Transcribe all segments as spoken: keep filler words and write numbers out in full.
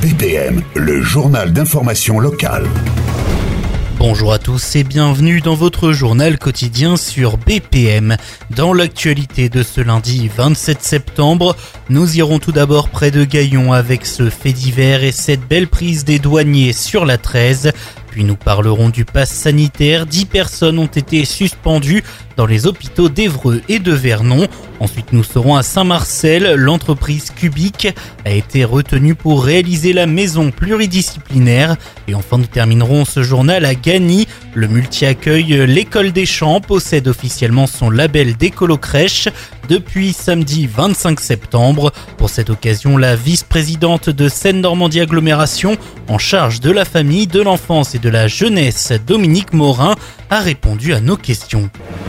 B P M, le journal d'information locale. Bonjour à tous et bienvenue dans votre journal quotidien sur B P M. Dans l'actualité de ce lundi vingt-sept septembre, nous irons tout d'abord près de Gaillon avec ce fait divers et cette belle prise des douaniers sur la treize. Puis nous parlerons du pass sanitaire. dix personnes ont été suspendues dans les hôpitaux d'Évreux et de Vernon. Ensuite, nous serons à Saint-Marcel. L'entreprise Cubic a été retenue pour réaliser la maison pluridisciplinaire. Et enfin, nous terminerons ce journal à Gagny. Le multi-accueil L'École des Champs possède officiellement son label d'écolo-crèche depuis samedi vingt-cinq septembre. Pour cette occasion, la vice-présidente de Seine-Normandie Agglomération en charge de la famille, de l'enfance et de la jeunesse, Dominique Morin, a répondu à nos questions.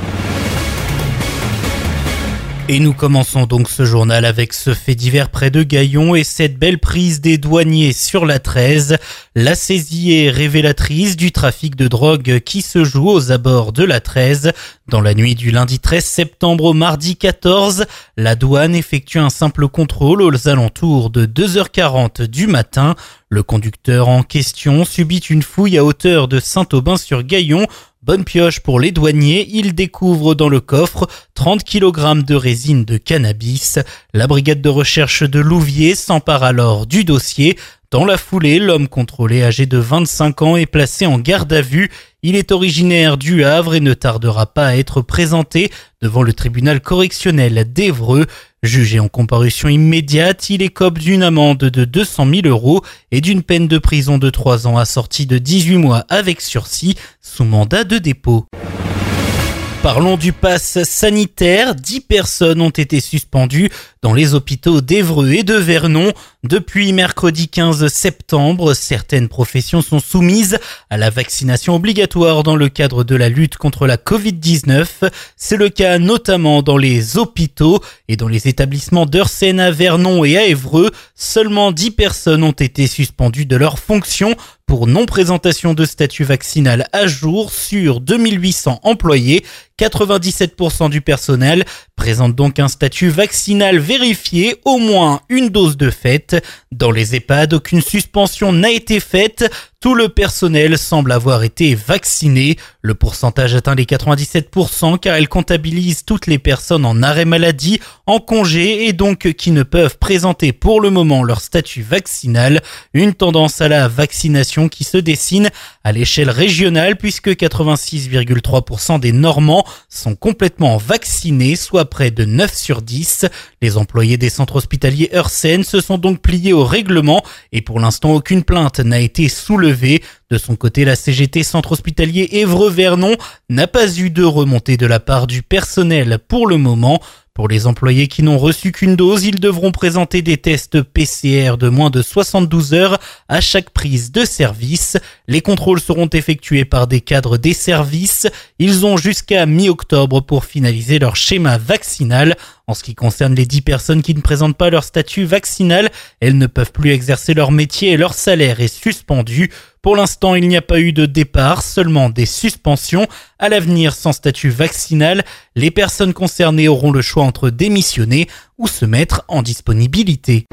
Et nous commençons donc ce journal avec ce fait divers près de Gaillon et cette belle prise des douaniers sur la treize. La saisie est révélatrice du trafic de drogue qui se joue aux abords de la treize. Dans la nuit du lundi treize septembre au mardi quatorze, la douane effectue un simple contrôle aux alentours de deux heures quarante du matin. Le conducteur en question subit une fouille à hauteur de Saint-Aubin-sur-Gaillon. Bonne pioche pour les douaniers, ils découvrent dans le coffre trente kilogrammes de résine de cannabis. La brigade de recherche de Louviers s'empare alors du dossier. Dans la foulée, l'homme contrôlé âgé de vingt-cinq ans est placé en garde à vue. Il est originaire du Havre et ne tardera pas à être présenté devant le tribunal correctionnel d'Évreux. Jugé en comparution immédiate, il écope d'une amende de deux cent mille euros et d'une peine de prison de trois ans assortie de dix-huit mois avec sursis sous mandat de dépôt. Parlons du pass sanitaire. dix personnes ont été suspendues dans les hôpitaux d'Évreux et de Vernon. Depuis mercredi quinze septembre, certaines professions sont soumises à la vaccination obligatoire dans le cadre de la lutte contre la covid dix-neuf. C'est le cas notamment dans les hôpitaux et dans les établissements d'Eursène à Vernon et à Évreux. Seulement dix personnes ont été suspendues de leurs fonctions pour non-présentation de statut vaccinal à jour sur deux mille huit cents employés. quatre-vingt-dix-sept pour cent du personnel présente donc un statut vaccinal vérifié, au moins une dose de fait. Dans les EHPAD, aucune suspension n'a été faite. Tout le personnel semble avoir été vacciné. Le pourcentage atteint les quatre-vingt-dix-sept pour cent car elle comptabilise toutes les personnes en arrêt maladie, en congé et donc qui ne peuvent présenter pour le moment leur statut vaccinal. Une tendance à la vaccination qui se dessine à l'échelle régionale puisque quatre-vingt-six virgule trois pour cent des Normands sont complètement vaccinés, soit près de neuf sur dix. Les employés des centres hospitaliers Eursène se sont donc pliés au règlement et pour l'instant aucune plainte n'a été soulevée. De son côté, la C G T Centre Hospitalier Évreux-Vernon n'a pas eu de remontée de la part du personnel pour le moment. Pour les employés qui n'ont reçu qu'une dose, ils devront présenter des tests P C R de moins de soixante-douze heures à chaque prise de service. Les contrôles seront effectués par des cadres des services. Ils ont jusqu'à mi-octobre pour finaliser leur schéma vaccinal. En ce qui concerne les dix personnes qui ne présentent pas leur statut vaccinal, elles ne peuvent plus exercer leur métier et leur salaire est suspendu. Pour l'instant, il n'y a pas eu de départ, seulement des suspensions. À l'avenir, sans statut vaccinal, les personnes concernées auront le choix entre démissionner ou se mettre en disponibilité.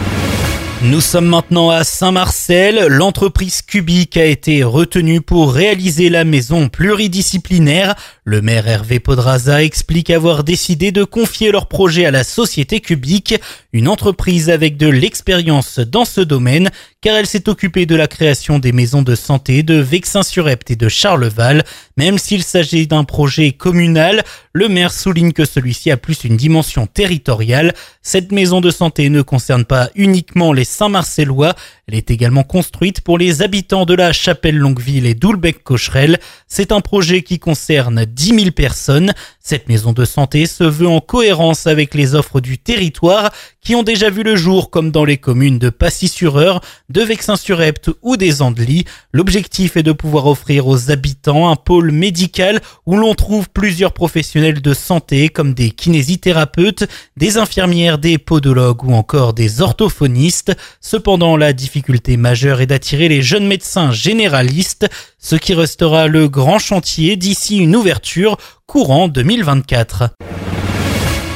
Nous sommes maintenant à Saint-Marcel. L'entreprise Cubic a été retenue pour réaliser la maison pluridisciplinaire. Le maire Hervé Podraza explique avoir décidé de confier leur projet à la société Cubic, une entreprise avec de l'expérience dans ce domaine, car elle s'est occupée de la création des maisons de santé de Vexin-sur-Epte et de Charleval. Même s'il s'agit d'un projet communal, le maire souligne que celui-ci a plus une dimension territoriale. Cette maison de santé ne concerne pas uniquement les Saint-Marcellois, elle est également construite pour les habitants de la Chapelle-Longueville et d'Oulbec-Cocherel. C'est un projet qui concerne dix mille personnes. Cette maison de santé se veut en cohérence avec les offres du territoire qui ont déjà vu le jour comme dans les communes de Passy-sur-Eure, de Vexin-sur-Epte ou des Andelys. L'objectif est de pouvoir offrir aux habitants un pôle médical où l'on trouve plusieurs professionnels de santé comme des kinésithérapeutes, des infirmières, des podologues ou encore des orthophonistes. Cependant, la difficulté majeure est d'attirer les jeunes médecins généralistes, ce qui restera le grand chantier d'ici une ouverture courant deux mille vingt-quatre.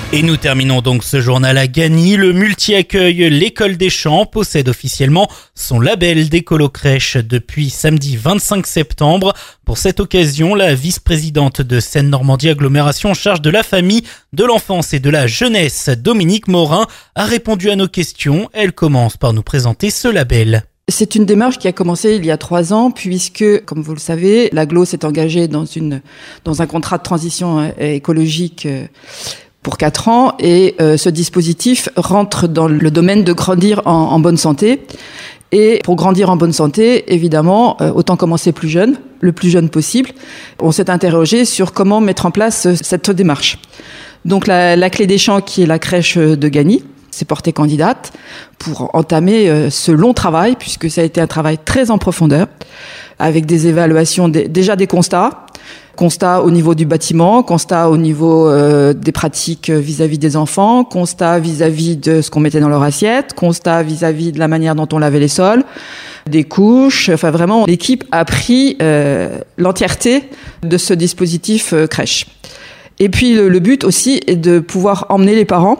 Et nous terminons donc ce journal à Gagny. Le multi-accueil L'École des Champs possède officiellement son label d'écolo-crèche depuis samedi vingt-cinq septembre. Pour cette occasion, la vice-présidente de Seine-Normandie Agglomération en charge de la famille, de l'enfance et de la jeunesse, Dominique Morin, a répondu à nos questions. Elle commence par nous présenter ce label. C'est une démarche qui a commencé il y a trois ans puisque, comme vous le savez, l'Aglo s'est engagée dans une dans un contrat de transition écologique pour quatre ans et euh, ce dispositif rentre dans le domaine de grandir en, en bonne santé. Et pour grandir en bonne santé, évidemment, euh, autant commencer plus jeune, le plus jeune possible. On s'est interrogé sur comment mettre en place euh, cette démarche. Donc la, la Clé des Champs, qui est la crèche de Gagny, s'est portée candidate pour entamer euh, ce long travail, puisque ça a été un travail très en profondeur, avec des évaluations, des, déjà des constats, constat au niveau du bâtiment, constat au niveau euh, des pratiques vis-à-vis des enfants, constat vis-à-vis de ce qu'on mettait dans leur assiette, constat vis-à-vis de la manière dont on lavait les sols, des couches. Enfin vraiment, l'équipe a pris euh, l'entièreté de ce dispositif euh, crèche. Et puis le, le but aussi est de pouvoir emmener les parents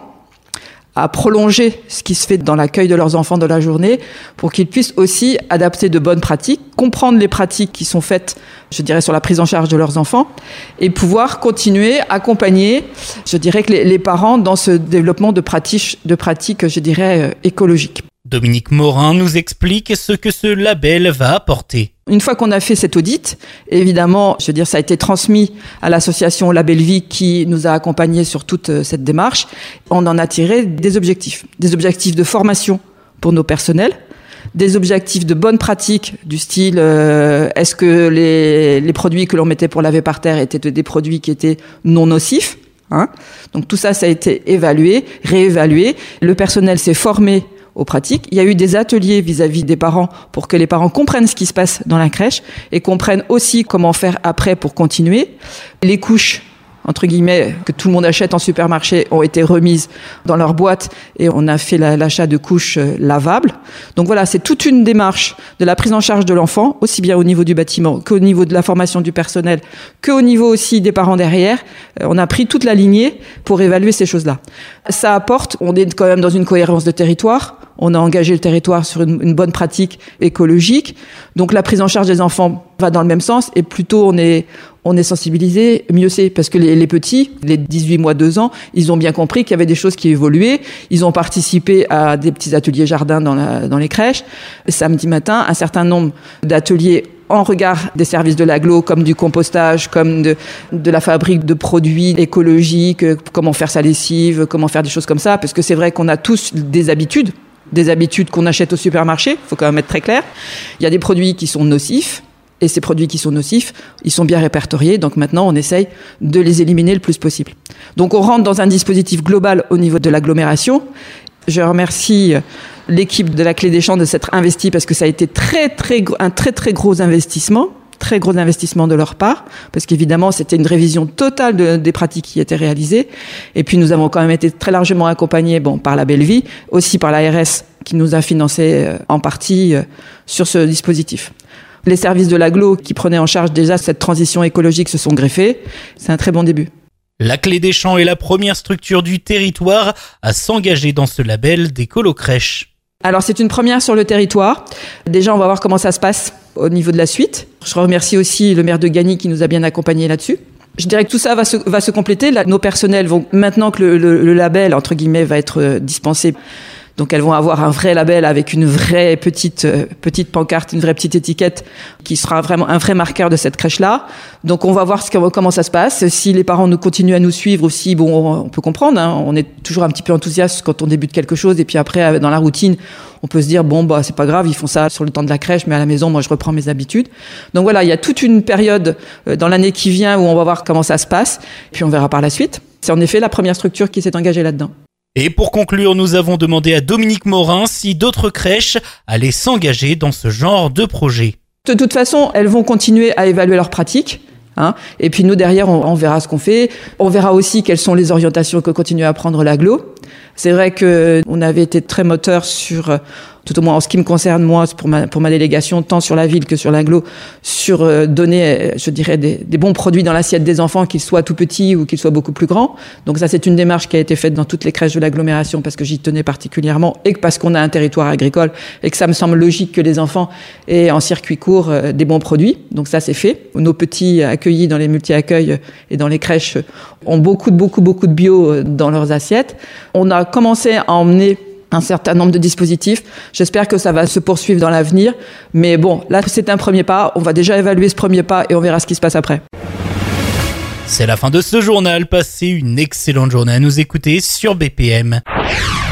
à prolonger ce qui se fait dans l'accueil de leurs enfants de la journée pour qu'ils puissent aussi adapter de bonnes pratiques, comprendre les pratiques qui sont faites, je dirais, sur la prise en charge de leurs enfants et pouvoir continuer, accompagner, je dirais, que les, les parents dans ce développement de pratiques, de pratiques, je dirais, écologiques. Dominique Morin nous explique ce que ce label va apporter. Une fois qu'on a fait cet audit, évidemment, je veux dire, ça a été transmis à l'association Label Vie qui nous a accompagnés sur toute cette démarche. On en a tiré des objectifs. Des objectifs de formation pour nos personnels, des objectifs de bonne pratique du style euh, est-ce que les, les produits que l'on mettait pour laver par terre étaient des produits qui étaient non nocifs, hein. Donc tout ça, ça a été évalué, réévalué. Le personnel s'est formé aux pratiques. Il y a eu des ateliers vis-à-vis des parents pour que les parents comprennent ce qui se passe dans la crèche et comprennent aussi comment faire après pour continuer. Les couches, entre guillemets, que tout le monde achète en supermarché ont été remises dans leur boîte et on a fait la, l'achat de couches lavables. Donc voilà, c'est toute une démarche de la prise en charge de l'enfant, aussi bien au niveau du bâtiment qu'au niveau de la formation du personnel, qu'au niveau aussi des parents derrière. On a pris toute la lignée pour évaluer ces choses-là. Ça apporte, on est quand même dans une cohérence de territoire. On a engagé le territoire sur une, une bonne pratique écologique. Donc la prise en charge des enfants va dans le même sens et plutôt on est on est sensibilisé, mieux c'est. Parce que les, les petits, les dix-huit mois, deux ans, ils ont bien compris qu'il y avait des choses qui évoluaient. Ils ont participé à des petits ateliers jardin dans, la, dans les crèches. Samedi matin, un certain nombre d'ateliers en regard des services de l'agglo, comme du compostage, comme de, de la fabrique de produits écologiques, comment faire sa lessive, comment faire des choses comme ça. Parce que c'est vrai qu'on a tous des habitudes, des habitudes qu'on achète au supermarché, il faut quand même être très clair. Il y a des produits qui sont nocifs, et ces produits qui sont nocifs, ils sont bien répertoriés, donc maintenant on essaye de les éliminer le plus possible. Donc on rentre dans un dispositif global au niveau de l'agglomération. Je remercie l'équipe de la Clé des Champs de s'être investie parce que ça a été très, très, un très très gros investissement, très gros investissement de leur part, parce qu'évidemment c'était une révision totale de, des pratiques qui étaient réalisées. Et puis nous avons quand même été très largement accompagnés, bon, par la Belle Vie, aussi par l'A R S qui nous a financé en partie sur ce dispositif. Les services de l'agglo qui prenaient en charge déjà cette transition écologique se sont greffés. C'est un très bon début. La Clé des Champs est la première structure du territoire à s'engager dans ce label d'écolo-crèche. Alors c'est une première sur le territoire. Déjà on va voir comment ça se passe au niveau de la suite. Je remercie aussi le maire de Gagny qui nous a bien accompagnés là-dessus. Je dirais que tout ça va se, va se compléter. Là, nos personnels vont, maintenant que le, le, le label, entre guillemets, va être dispensé, donc elles vont avoir un vrai label avec une vraie petite euh, petite pancarte, une vraie petite étiquette qui sera vraiment un vrai marqueur de cette crèche-là. Donc on va voir ce, comment ça se passe. Si les parents nous continuent à nous suivre aussi, bon, on peut comprendre. Hein, on est toujours un petit peu enthousiaste quand on débute quelque chose et puis après dans la routine, on peut se dire bon bah c'est pas grave, ils font ça sur le temps de la crèche, mais à la maison moi je reprends mes habitudes. Donc voilà, il y a toute une période dans l'année qui vient où on va voir comment ça se passe, puis on verra par la suite. C'est en effet la première structure qui s'est engagée là-dedans. Et pour conclure, nous avons demandé à Dominique Morin si d'autres crèches allaient s'engager dans ce genre de projet. De toute façon, elles vont continuer à évaluer leurs pratiques. Hein, et puis nous, derrière, on, on verra ce qu'on fait. On verra aussi quelles sont les orientations que continue à prendre l'agglo. C'est vrai que on avait été très moteur sur, tout au moins en ce qui me concerne moi, pour ma, pour ma délégation, tant sur la ville que sur l'agglo, sur euh, donner, je dirais, des, des bons produits dans l'assiette des enfants, qu'ils soient tout petits ou qu'ils soient beaucoup plus grands. Donc ça, c'est une démarche qui a été faite dans toutes les crèches de l'agglomération parce que j'y tenais particulièrement et que parce qu'on a un territoire agricole et que ça me semble logique que les enfants aient en circuit court euh, des bons produits. Donc ça, c'est fait. Nos petits accueillis dans les multi-accueils et dans les crèches ont beaucoup, beaucoup, beaucoup de bio dans leurs assiettes. On a commencé à emmener un certain nombre de dispositifs. J'espère que ça va se poursuivre dans l'avenir. Mais bon, là, c'est un premier pas. On va déjà évaluer ce premier pas et on verra ce qui se passe après. C'est la fin de ce journal. Passez une excellente journée à nous écouter sur B P M.